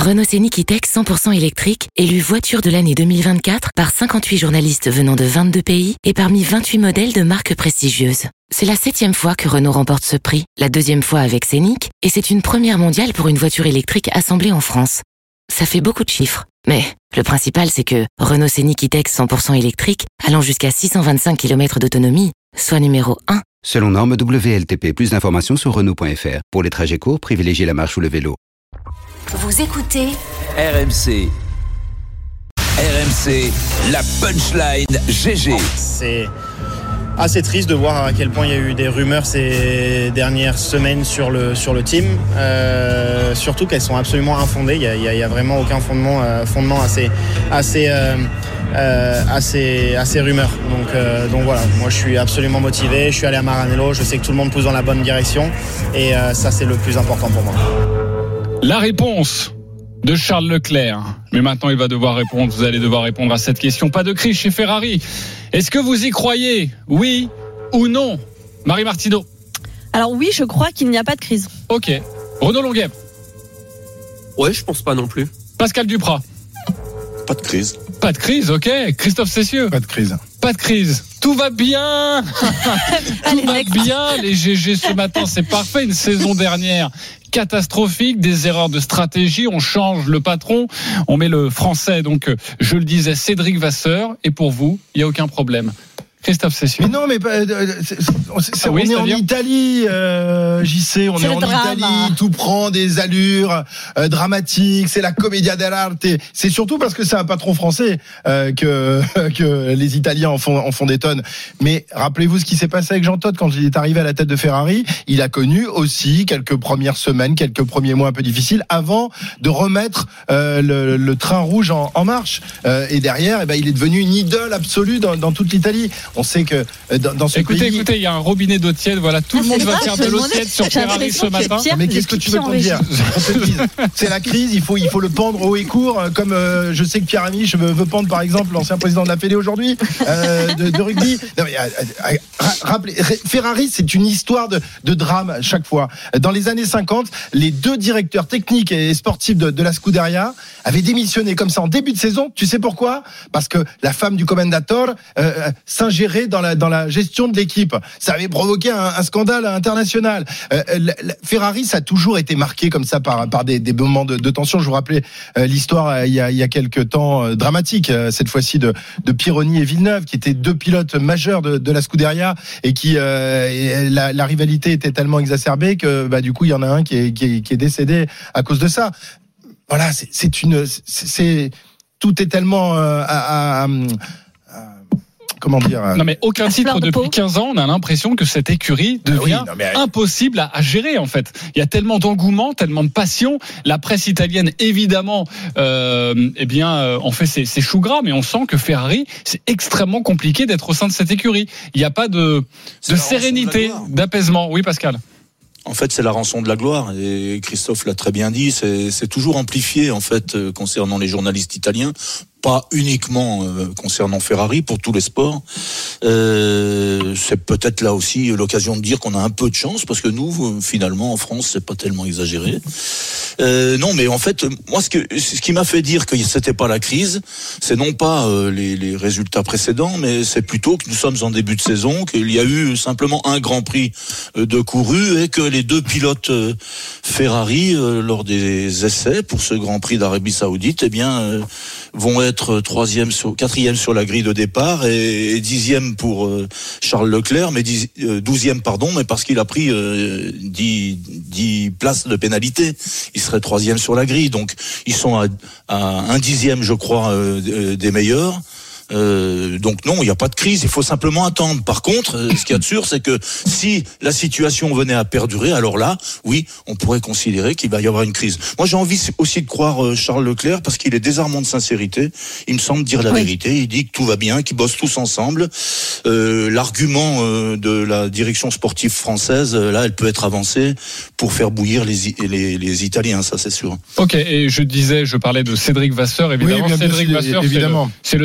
Renault Scénic E-Tech 100% électrique, élu voiture de l'année 2024 par 58 journalistes venant de 22 pays et parmi 28 modèles de marques prestigieuses. C'est la 7e fois que Renault remporte ce prix, la 2e fois avec Scénic, et c'est une première mondiale pour une voiture électrique assemblée en France. Ça fait beaucoup de chiffres, mais le principal c'est que Renault Scénic E-Tech 100% électrique, allant jusqu'à 625 km d'autonomie, soit numéro 1. Selon norme WLTP, plus d'informations sur Renault.fr. Pour les trajets courts, privilégiez la marche ou le vélo. Vous écoutez RMC. RMC, la punchline GG. C'est assez triste de voir à quel point il y a eu des rumeurs ces dernières semaines sur le team. Surtout qu'elles sont absolument infondées. Il y a vraiment aucun fondement à ces rumeurs. Donc voilà, moi je suis absolument motivé. Je suis allé à Maranello. Je sais que tout le monde pousse dans la bonne direction. Et ça, c'est le plus important pour moi. La réponse de Charles Leclerc. Mais maintenant, il va devoir répondre. Vous allez devoir répondre à cette question. Pas de crise chez Ferrari. Est-ce que vous y croyez ? Oui ou non ? Marie Martineau. Alors oui, je crois qu'il n'y a pas de crise. Ok. Renaud Longuet. Ouais, je pense pas non plus. Pascal Duprat. Pas de crise. Pas de crise, ok. Christophe Cessieux. Pas de crise. Pas de crise. Tout va bien. Tout va bien. Les GG ce matin, c'est parfait. Une saison dernière catastrophique, des erreurs de stratégie. On change le patron. On met le français, donc je le disais, Cédric Vasseur. Et pour vous, il n'y a aucun problème. Christophe Cessieux. Mais non, mais on est en Italie, JC, on est en Italie, tout prend des allures dramatiques, c'est la commedia dell'arte. C'est surtout parce que c'est un patron français que les Italiens en font des tonnes. Mais rappelez-vous ce qui s'est passé avec Jean Todt quand il est arrivé à la tête de Ferrari. Il a connu aussi quelques premières semaines, quelques premiers mois un peu difficiles avant de remettre le train rouge en marche. Et derrière, il est devenu une idole absolue dans toute l'Italie. On sait que dans ce pays... Écoutez, il y a un robinet d'eau tiède. Voilà, tout le monde va faire de l'eau tiède sur Ferrari ce matin. Mais qu'est-ce que tu veux qu'on dire ? C'est la crise, il faut le pendre haut et court, comme je sais que Pierre Amiche veut pendre par exemple l'ancien président de la Fédé aujourd'hui de rugby. Non, mais, rappelez, Ferrari, c'est une histoire de drame à chaque fois. Dans les années 50, les 2 directeurs techniques et sportifs de la Scuderia avaient démissionné comme ça en début de saison. Tu sais pourquoi ? Parce que la femme du commendateur s'ingérait dans la gestion de l'équipe. Ça avait provoqué un scandale international. Ferrari, ça a toujours été marqué comme ça par des moments de tension. Je vous rappelais l'histoire il y a quelques temps dramatique, cette fois-ci de Pironi et Villeneuve, qui étaient 2 pilotes majeurs de la Scuderia et qui la rivalité était tellement exacerbée que du coup il y en a un qui est décédé à cause de ça. Voilà, tout est tellement comment dire Non mais aucun titre depuis 15 ans, on a l'impression que cette écurie devient impossible à gérer en fait. Il y a tellement d'engouement, tellement de passion. La presse italienne évidemment en fait ses choux gras, mais on sent que Ferrari, c'est extrêmement compliqué d'être au sein de cette écurie. Il n'y a pas de sérénité, d'apaisement. Oui Pascal. En fait, c'est la rançon de la gloire, et Christophe l'a très bien dit, c'est toujours amplifié en fait concernant les journalistes italiens, pas uniquement concernant Ferrari, pour tous les sports. C'est peut-être là aussi l'occasion de dire qu'on a un peu de chance, parce que nous, finalement, en France, c'est pas tellement exagéré. Non, mais en fait, moi, ce qui m'a fait dire que c'était pas la crise, c'est non pas les résultats précédents, mais c'est plutôt que nous sommes en début de saison, qu'il y a eu simplement un Grand Prix de couru, et que les 2 pilotes Ferrari, lors des essais pour ce Grand Prix d'Arabie Saoudite, vont être 4e sur la grille de départ et 10e pour Charles Leclerc, mais 12e mais parce qu'il a pris 10 places de pénalité. Il serait 3e sur la grille, donc ils sont à 1/10, je crois, des meilleurs. Donc non, il n'y a pas de crise, il faut simplement attendre. Par contre, ce qu'il y a de sûr, c'est que si la situation venait à perdurer, alors là, oui, on pourrait considérer qu'il va y avoir une crise. Moi, j'ai envie aussi de croire Charles Leclerc, parce qu'il est désarmant de sincérité. Il me semble dire la vérité. Il dit que tout va bien, qu'ils bossent tous ensemble. L'argument de la direction sportive française, là, elle peut être avancée pour faire bouillir les Italiens, ça c'est sûr. Ok, et je parlais de Cédric Vasseur, évidemment. Oui, Cédric Vasseur, c'est le cyclisme.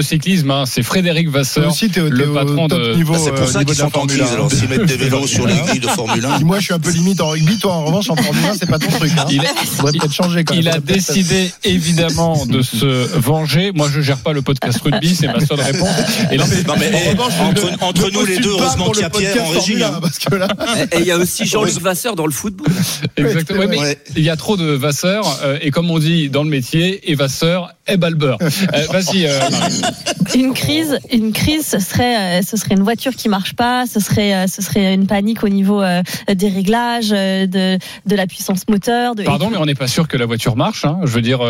demain. C'est Frédéric Vasseur, le patron de. Niveau, c'est pour ça qu'ils sont en crise. Alors, s'ils mettent des vélos sur les grilles de Formule 1. Moi, je suis un peu limite en rugby. Toi, en revanche, en Formule 1, c'est pas ton truc. Hein. Il faudrait peut-être changer quand même. Il a décidé évidemment de se venger. Moi, je gère pas le podcast rugby, c'est ma seule réponse. Et là, entre nous les deux, heureusement qu'il y a Pierre en régie. Et il y a aussi Jean-Luc Vasseur dans le football. Exactement. Mais il y a trop de Vasseur et comme on dit dans le métier, et Vasseur et Balbeur. Vas-y. Une crise, ce serait une voiture qui marche pas, ce serait une panique au niveau des réglages, de la puissance moteur. Pardon, mais on n'est pas sûr que la voiture marche. Hein. Je veux dire,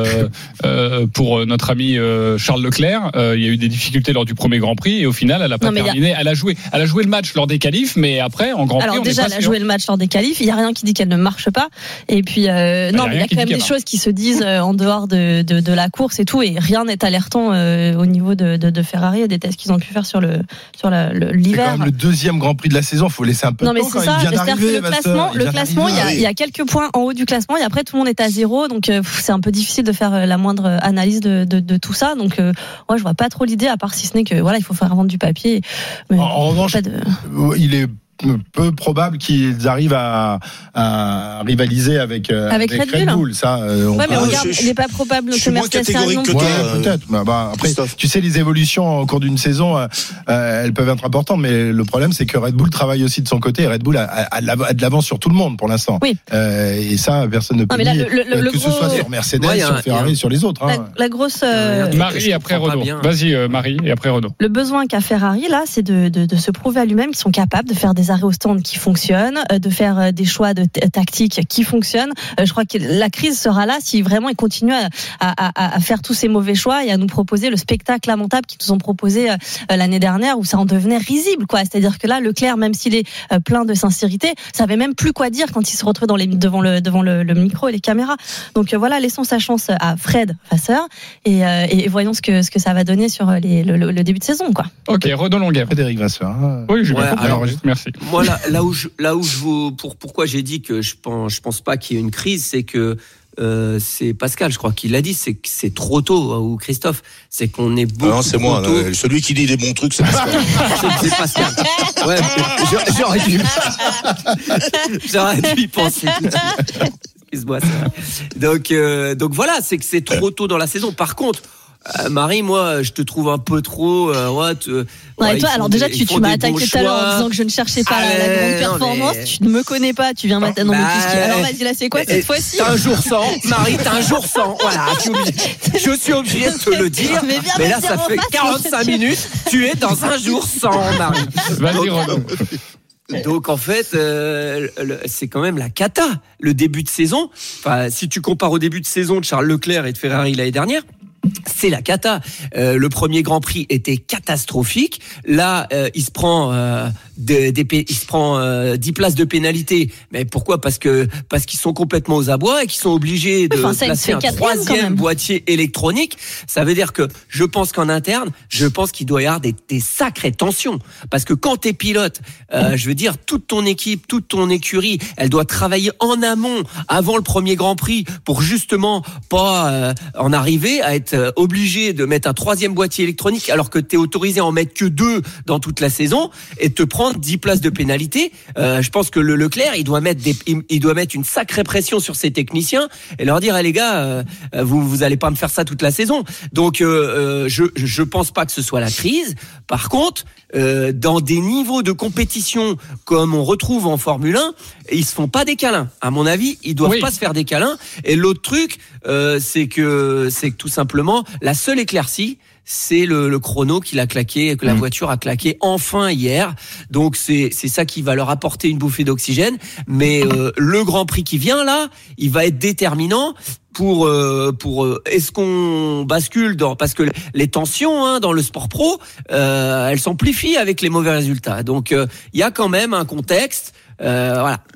pour notre ami Charles Leclerc, il y a eu des difficultés lors du premier Grand Prix et au final, elle a pas terminé. Elle a joué le match lors des qualifs, mais après en Grand Prix, on déjà, n'est pas sûr. Elle a joué le match lors des qualifs. Il y a rien qui dit qu'elle ne marche pas. Et puis non, mais il y a quand même des choses qui se disent en dehors de la course et tout, et rien n'est alertant au niveau de Ferrari et des tests qu'ils ont pu faire sur l'hiver. C'est quand même le deuxième Grand Prix de la saison. Faut laisser un peu de temps. Non, mais c'est ça. Le classement, il y a quelques points en haut du classement et après tout le monde est à 0, donc c'est un peu difficile de faire la moindre analyse de tout ça. Donc moi, je vois pas trop l'idée, à part si ce n'est que voilà, il faut faire vendre du papier. Mais en revanche, il est peu probable qu'ils arrivent à rivaliser avec Red Bull. Ça, mais regarde, il n'est pas probable que Mercedes arrive non plus. Peut-être. Après, tu sais, les évolutions au cours d'une saison, elles peuvent être importantes, mais le problème, c'est que Red Bull travaille aussi de son côté. Et Red Bull a de l'avance sur tout le monde pour l'instant. Oui. Et ça, personne ne peut dire que ce soit sur Mercedes, sur Ferrari, sur les autres. La grosse. Marie après Renault. Vas-y, Marie et après Renault. Le besoin qu'a Ferrari là, c'est de se prouver à lui-même qu'ils sont capables de faire des arrêts au stand qui fonctionnent, de faire des choix de tactiques qui fonctionnent. Je crois que la crise sera là si vraiment ils continuent à faire tous ces mauvais choix et à nous proposer le spectacle lamentable qu'ils nous ont proposé l'année dernière où ça en devenait risible, quoi. C'est-à-dire que là, Leclerc, même s'il est plein de sincérité, savait même plus quoi dire quand il se retrouve devant le micro et les caméras. Donc voilà, laissons sa chance à Fred Vasseur et voyons ce que ça va donner sur le début de saison, quoi. Ok, Renaud Longuet. Frédéric Vasseur. Oui, je merci. Moi, là où je pourquoi j'ai dit que je pense pas qu'il y ait une crise, c'est que c'est Pascal, je crois qu'il l'a dit, c'est que c'est trop tôt, ou Christophe, c'est qu'on est beaucoup non, c'est trop moi, tôt. Celui qui dit des bons trucs, c'est Pascal. C'est Pascal. Ouais, j'aurais dû y penser tout de suite. Excuse-moi, donc voilà, c'est que c'est trop tôt dans la saison. Par contre, Marie, moi, je te trouve un peu trop. Et toi, alors déjà, tu m'as attaqué tout à l'heure en disant que je ne cherchais pas la grande performance. Tu ne me connais pas, tu viens maintenant me piquer. Alors vas-y, là, c'est quoi cette fois-ci? T'as un jour sans, Marie, t'as un jour sans. Voilà, je suis obligé de te le dire. Mais là, ça fait 45 minutes. Tu es dans un jour sans, Marie. Vas-y, Renaud. Donc en fait, c'est quand même la cata. Le début de saison. Enfin, si tu compares au début de saison de Charles Leclerc et de Ferrari l'année dernière, c'est la cata. Le premier Grand Prix était catastrophique. Là, il se prend 10 places de pénalité. Mais pourquoi? Parce qu'ils sont complètement aux abois et qu'ils sont obligés de placer un troisième boîtier électronique. Ça veut dire que je pense qu'en interne, qu'il doit y avoir des sacrées tensions. Parce que quand t'es pilote, je veux dire, toute ton équipe, toute ton écurie, elle doit travailler en amont, avant le premier Grand Prix, pour justement pas en arriver à être obligé de mettre un troisième boîtier électronique alors que t'es autorisé à en mettre que 2 dans toute la saison et te prendre 10 places de pénalité. Je pense que le Leclerc, il doit mettre une sacrée pression sur ses techniciens et leur dire, les gars, vous allez pas me faire ça toute la saison. Donc je pense pas que ce soit la crise. Par contre, dans des niveaux de compétition comme on retrouve en Formule 1, ils se font pas des câlins. À mon avis, ils doivent pas se faire des câlins. Et l'autre truc, c'est que tout simplement la seule éclaircie, c'est le chrono qu'il a claqué, que la voiture a claqué enfin hier. Donc c'est ça qui va leur apporter une bouffée d'oxygène. Mais le Grand Prix qui vient là, il va être déterminant pour est-ce qu'on bascule parce que les tensions dans le sport pro, elles s'amplifient avec les mauvais résultats. Donc il y a quand même un contexte. Voilà.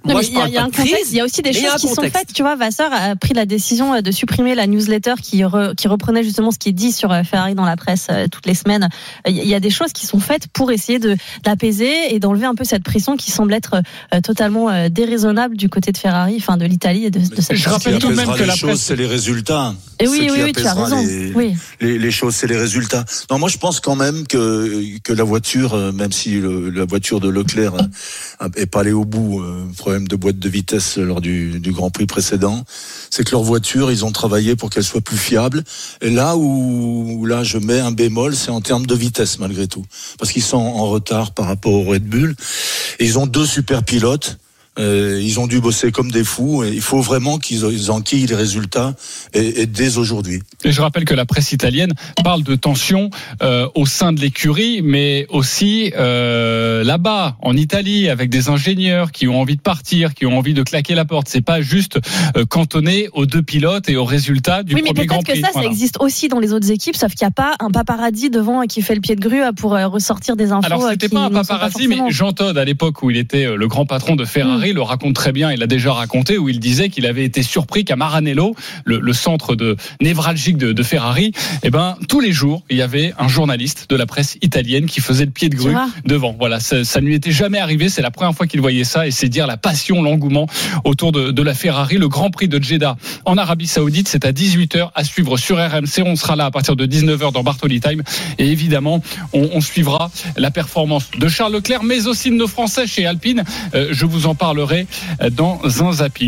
Moi, je parle pas de crise. Il y a aussi des choses qui sont faites. Tu vois, Vasseur a pris la décision de supprimer la newsletter qui reprenait justement ce qui est dit sur Ferrari dans la presse toutes les semaines. Il y a des choses qui sont faites pour essayer d'apaiser et d'enlever un peu cette pression qui semble être totalement déraisonnable du côté de Ferrari, enfin de l'Italie et de cette. Je rappelle tout de même que la presse, c'est les résultats. Et oui, tu as raison. Les choses, c'est les résultats. Non, moi, je pense quand même que la voiture, même si la voiture de Leclerc est pas allée au bout, problème de boîte de vitesse lors du Grand Prix précédent, c'est que leur voiture, ils ont travaillé pour qu'elle soit plus fiable. Et là où je mets un bémol, c'est en termes de vitesse malgré tout, parce qu'ils sont en retard par rapport au Red Bull. Et ils ont 2 super pilotes. Ils ont dû bosser comme des fous et il faut vraiment qu'ils enquillent les résultats et dès aujourd'hui. Et je rappelle que la presse italienne parle de tension au sein de l'écurie, mais aussi là-bas en Italie avec des ingénieurs qui ont envie de partir, qui ont envie de claquer la porte. C'est pas juste cantonné aux 2 pilotes et aux résultats du premier Grand Prix. Oui, mais peut-être que ça existe aussi dans les autres équipes, sauf qu'il n'y a pas un paparazzi devant qui fait le pied de grue pour ressortir des infos. Alors c'était pas un paparazzi, mais Jean Todt à l'époque où il était le grand patron de Ferrari. Le raconte très bien, il l'a déjà raconté, où il disait qu'il avait été surpris qu'à Maranello, le centre névralgique de Ferrari, tous les jours, il y avait un journaliste de la presse italienne qui faisait le pied de grue devant. Voilà, ça ne lui était jamais arrivé, c'est la première fois qu'il voyait ça, et c'est dire la passion, l'engouement autour de la Ferrari. Le Grand Prix de Jeddah en Arabie Saoudite, c'est à 18h, à suivre sur RMC. On sera là à partir de 19h dans Bartoli Time, et évidemment, on suivra la performance de Charles Leclerc, mais aussi de nos Français chez Alpine. Je vous en parlerai dans un zapping.